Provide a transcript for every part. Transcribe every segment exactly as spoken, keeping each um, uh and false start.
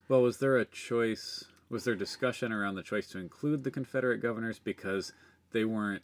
Well, was there a choice, was there discussion around the choice to include the Confederate governors because they weren't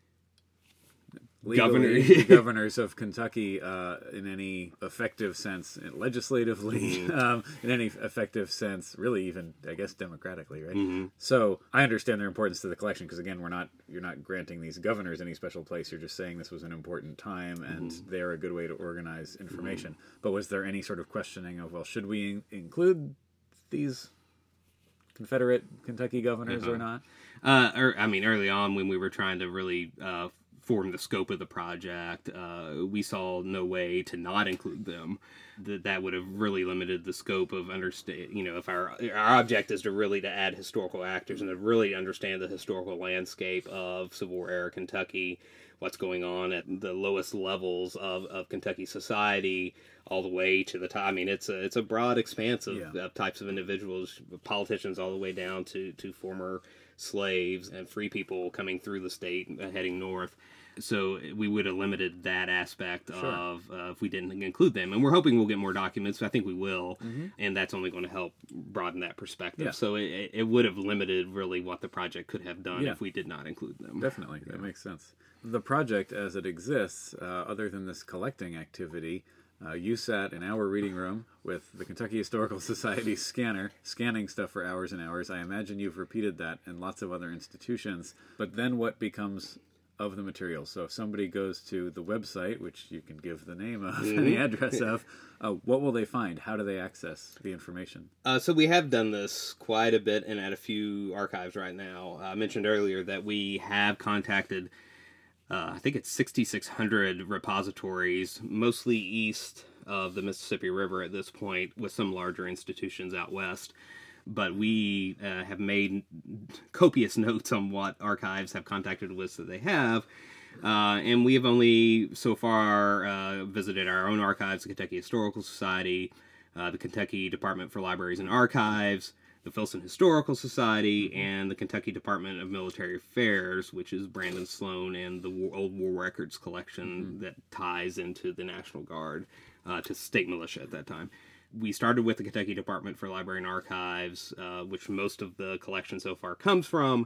legally Governor. the governors of Kentucky uh, in any effective sense, legislatively, Mm-hmm. um, in any effective sense, really even, I guess, democratically, right? Mm-hmm. So I understand their importance to the collection because, again, we're not you're not granting these governors any special place. You're just saying this was an important time and Mm-hmm. they're a good way to organize information. Mm-hmm. But was there any sort of questioning of, well, should we in- include these Confederate Kentucky governors uh-huh. or not? Uh, or, I mean, early on when we were trying to really uh, form the scope of the project, uh, we saw no way to not include them. That that would have really limited the scope of understand. You know, if our our object is to really to add historical actors and to really understand the historical landscape of Civil War era Kentucky, what's going on at the lowest levels of, of Kentucky society, all the way to the top. I mean, it's a it's a broad expanse of, Yeah. of types of individuals, politicians, all the way down to to former slaves and free people coming through the state, uh, heading north. So we would have limited that aspect Sure. of uh, if we didn't include them. And we're hoping we'll get more documents. I think we will. Mm-hmm. And that's only going to help broaden that perspective. Yeah. So it, it would have limited really what the project could have done Yeah. if we did not include them. Definitely, that makes sense. The project as it exists, uh, other than this collecting activity, uh, you sat in our reading room with the Kentucky Historical Society scanner, scanning stuff for hours and hours. I imagine you've repeated that in lots of other institutions. But then what becomes of the material? So if somebody goes to the website, which you can give the name of and the address of, uh, what will they find? How do they access the information? Uh, so we have done this quite a bit and at a few archives right now. I mentioned earlier that we have contacted, uh, I think it's sixty-six hundred repositories, mostly east of the Mississippi River at this point, with some larger institutions out west. But we uh, have made copious notes on what archives have contacted us that they have. Uh, and we have only so far uh, visited our own archives, the Kentucky Historical Society, uh, the Kentucky Department for Libraries and Archives, the Filson Historical Society, and the Kentucky Department of Military Affairs, which is Brandon Sloan and the War, Old War Records collection mm-hmm. that ties into the National Guard, uh, to state militia at that time. We started with the Kentucky Department for Library and Archives, uh, which most of the collection so far comes from,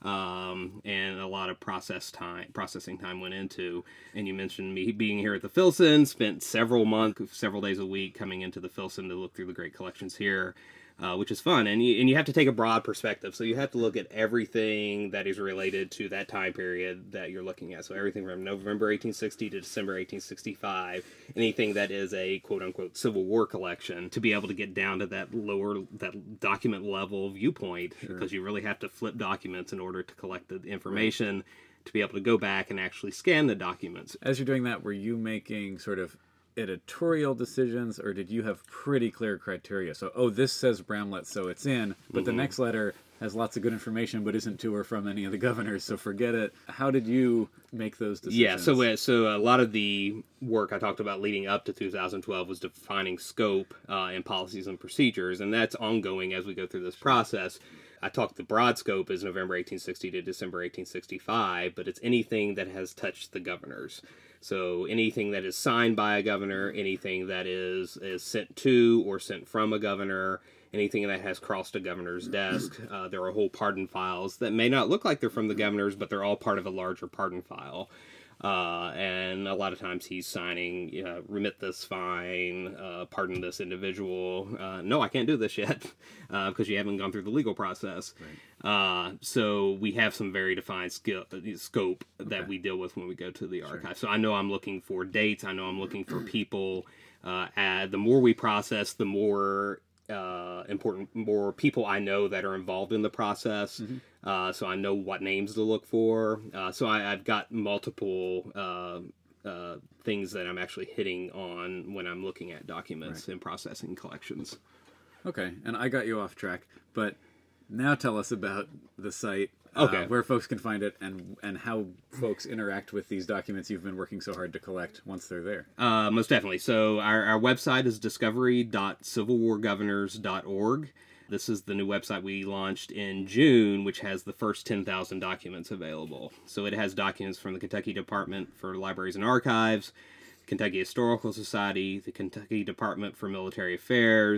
um, and a lot of process time, processing time went into. And you mentioned me being here at the Filson, spent several months, several days a week coming into the Filson to look through the great collections here. Uh, which is fun, and you, and you have to take a broad perspective, so you have to look at everything that is related to that time period that you're looking at, so everything from November eighteen sixty to December eighteen sixty-five, anything that is a quote-unquote Civil War collection, to be able to get down to that lower, that document level viewpoint, sure. because you really have to flip documents in order to collect the information, right. to be able to go back and actually scan the documents. As you're doing that, were you making sort of editorial decisions, or did you have pretty clear criteria? So, oh, this says Bramlett, so it's in, but mm-hmm. the next letter has lots of good information, but isn't to or from any of the governors, so forget it. How did you make those decisions? Yeah, so uh, so a lot of the work I talked about leading up to two thousand twelve was defining scope uh, and policies and procedures, and that's ongoing as we go through this process. I talked the broad scope is November eighteen sixty to December eighteen sixty-five, but it's anything that has touched the governors. So anything that is signed by a governor, anything that is, is sent to or sent from a governor, anything that has crossed a governor's desk. Uh, there are whole pardon files that may not look like they're from the governors, but they're all part of a larger pardon file. Uh, and a lot of times he's signing, uh, remit this fine, uh, pardon this individual. Uh, no, I can't do this yet, uh, because you haven't gone through the legal process. Right. Uh, so we have some very defined skill, scope that okay. we deal with when we go to the archive. Sure. So I know I'm looking for dates. I know I'm looking for people. Uh, and the more we process, the more uh, important, more people I know that are involved in the process. Mm-hmm. Uh, so I know what names to look for. Uh, so I, I've got multiple uh, uh, things that I'm actually hitting on when I'm looking at documents right. and processing collections. Okay, and I got you off track, but now tell us about the site, okay. uh, where folks can find it, and and how folks interact with these documents you've been working so hard to collect once they're there. Uh, most definitely. So our, our website is discovery dot civil war governors dot org. This is the new website we launched in June, which has the first ten thousand documents available. So it has documents from the Kentucky Department for Libraries and Archives, Kentucky Historical Society, the Kentucky Department for Military Affairs,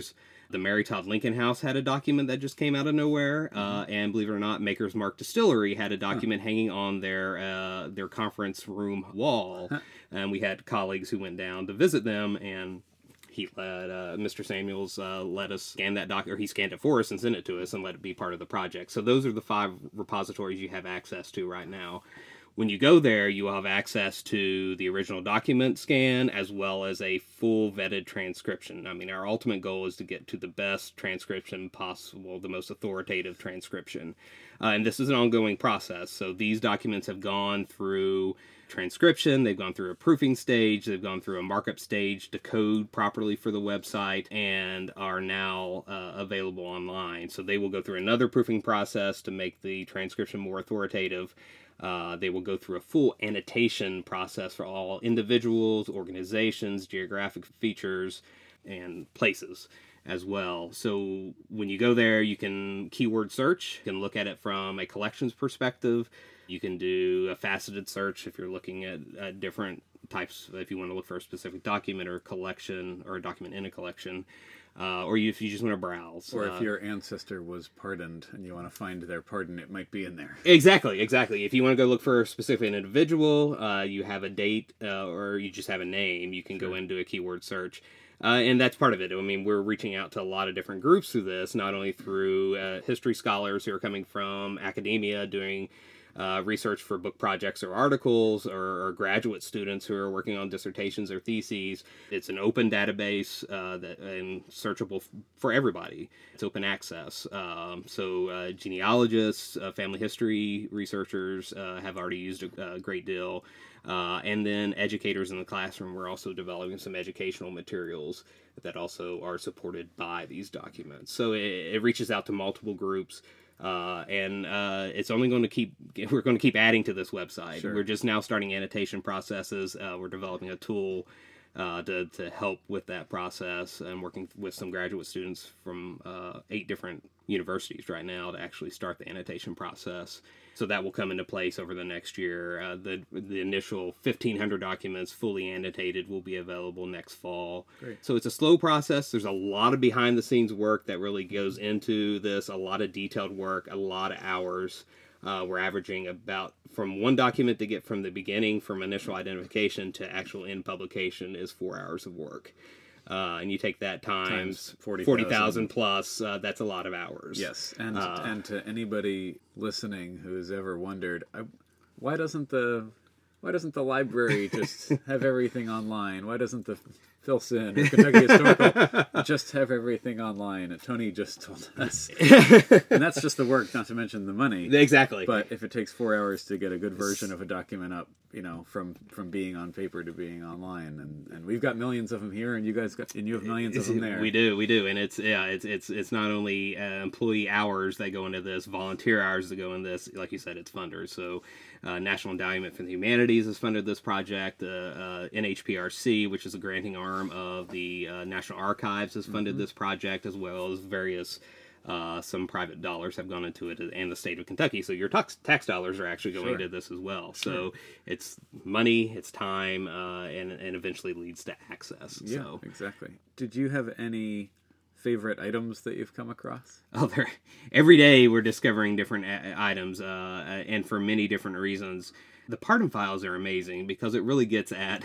The Mary Todd Lincoln House had a document that just came out of nowhere, mm-hmm. uh, and believe it or not, Maker's Mark Distillery had a document huh. hanging on their uh, their conference room wall, huh. and we had colleagues who went down to visit them, and he let uh, Mister Samuels uh, let us scan that doc, or he scanned it for us and sent it to us and let it be part of the project. So those are the five repositories you have access to right now. When you go there, you will have access to the original document scan as well as a full vetted transcription. I mean, our ultimate goal is to get to the best transcription possible, the most authoritative transcription. Uh, and this is an ongoing process. So these documents have gone through transcription, they've gone through a proofing stage, they've gone through a markup stage to code properly for the website, and are now uh, available online. So they will go through another proofing process to make the transcription more authoritative. Uh, they will go through a full annotation process for all individuals, organizations, geographic features, and places as well. So when you go there, you can keyword search. You can look at it from a collections perspective. You can do a faceted search if you're looking at, at different types, if you want to look for a specific document or collection, or a document in a collection. Uh, or you, if you just want to browse. Or if uh, your ancestor was pardoned and you want to find their pardon, it might be in there. Exactly, exactly. If you want to go look for a specific individual, uh, you have a date, uh, or you just have a name, you can sure. go into a keyword search. Uh, and that's part of it. I mean, we're reaching out to a lot of different groups through this, not only through uh, history scholars who are coming from academia doing Uh, research for book projects or articles, or, or graduate students who are working on dissertations or theses. It's an open database uh, that and searchable f- for everybody. It's open access. Um, so uh, genealogists, uh, family history researchers uh, have already used a, a great deal. Uh, and then educators in the classroom, we're also developing some educational materials that also are supported by these documents. So it, it reaches out to multiple groups. Uh, and uh, it's only going to keep, we're going to keep adding to this website. Sure. We're just now starting annotation processes. Uh, we're developing a tool uh, to, to help with that process, and working with some graduate students from uh, eight different universities right now to actually start the annotation process. So that will come into place over the next year. Uh, the the initial fifteen hundred documents fully annotated will be available next fall. Great. So it's a slow process. There's a lot of behind the scenes work that really goes into this, a lot of detailed work, a lot of hours. Uh, we're averaging about, from one document to get from the beginning, from initial identification to actual end publication, is four hours of work. Uh, and you take that times, times forty thousand plus, uh, that's a lot of hours. Yes, and uh, and to anybody listening who's ever wondered, I, why doesn't the why doesn't the library just have everything online? Why doesn't the Philson or Kentucky Historical just have everything online? And Tony just told us. And that's just the work, not to mention the money. Exactly. But if it takes four hours to get a good version of a document up, you know, from, from being on paper to being online, and, and we've got millions of them here, and you guys got, and you have millions of them there. We do, we do, and it's yeah, it's it's it's not only uh, employee hours that go into this, volunteer hours that go in this. Like you said, it's funders. So, uh, National Endowment for the Humanities has funded this project. Uh, uh, N H P R C, which is a granting arm of the uh, National Archives, has funded mm-hmm. this project, as well as various. Uh, some private dollars have gone into it, and the state of Kentucky. So your tax tax dollars are actually going sure. to this as well. Sure. So it's money, it's time, uh, and and eventually leads to access. Yeah, so. Exactly. Did you have any favorite items that you've come across? Oh, there. Every day we're discovering different a- items, uh, and for many different reasons. The pardon files are amazing because it really gets at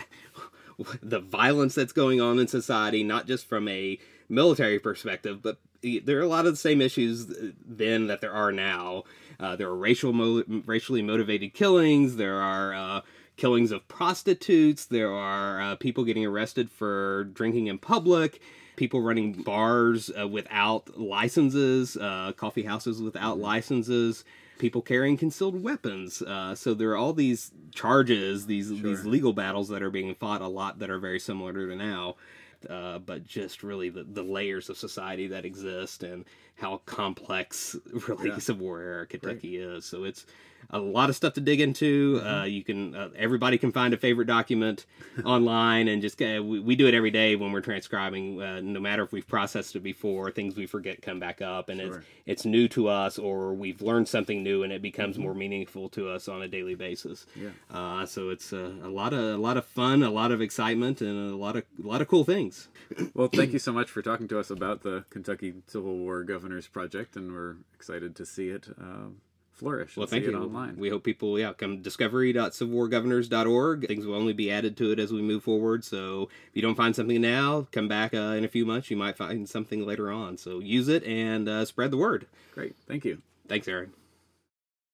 the violence that's going on in society, not just from a military perspective, but there are a lot of the same issues then that there are now. Uh, there are racial, mo- racially motivated killings. There are uh, killings of prostitutes. There are uh, people getting arrested for drinking in public. People running bars uh, without licenses, uh, coffee houses without licenses. People carrying concealed weapons. Uh, so there are all these charges, these sure. these legal battles that are being fought a lot that are very similar to now. Uh, but just really the, the layers of society that exist and how complex really yeah. Civil War era Kentucky Great. Is. So it's a lot of stuff to dig into. Mm-hmm. Uh, you can uh, everybody can find a favorite document online, and just uh, we, we do it every day when we're transcribing. Uh, no matter if we've processed it before, things we forget come back up, and sure. it's it's new to us, or we've learned something new, and it becomes mm-hmm. more meaningful to us on a daily basis. Yeah. Uh, so it's uh, a lot of a lot of fun, a lot of excitement, and a lot of a lot of cool things. things. Well, thank you so much for talking to us about the Kentucky Civil War Governors Project, and we're excited to see it uh, flourish. Well, and thank see you. It online. We hope people, yeah, come discovery dot civil war governors dot org. Things will only be added to it as we move forward. So if you don't find something now, come back uh, in a few months. You might find something later on. So use it and uh, spread the word. Great. Thank you. Thanks, Aaron.